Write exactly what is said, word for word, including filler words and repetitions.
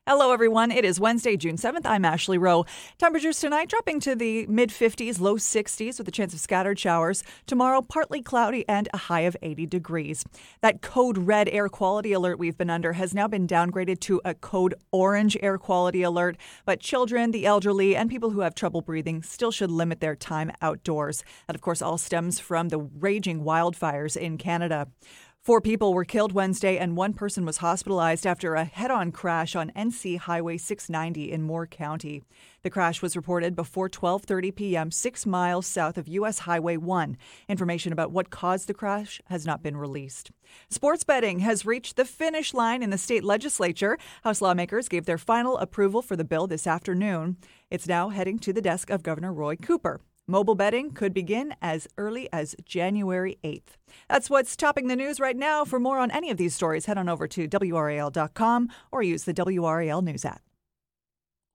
Hello, everyone. It is Wednesday, June seventh. I'm Ashley Rowe. Temperatures tonight dropping to the mid fifties, low sixties with a chance of scattered showers. Tomorrow, partly cloudy and a high of eighty degrees. That code red air quality alert we've been under has now been downgraded to a code orange air quality alert. But children, the elderly, and people who have trouble breathing still should limit their time outdoors. That, of course, all stems from the raging wildfires in Canada. Four people were killed Wednesday and one person was hospitalized after a head-on crash on N C Highway six ninety in Moore County. The crash was reported before twelve thirty p.m. six miles south of U S Highway one. Information about what caused the crash has not been released. Sports betting has reached the finish line in the state legislature. House lawmakers gave their final approval for the bill this afternoon. It's now heading to the desk of Governor Roy Cooper. Mobile betting could begin as early as January eighth. That's what's topping the news right now. For more on any of these stories, head on over to W R A L dot com or use the W R A L News app.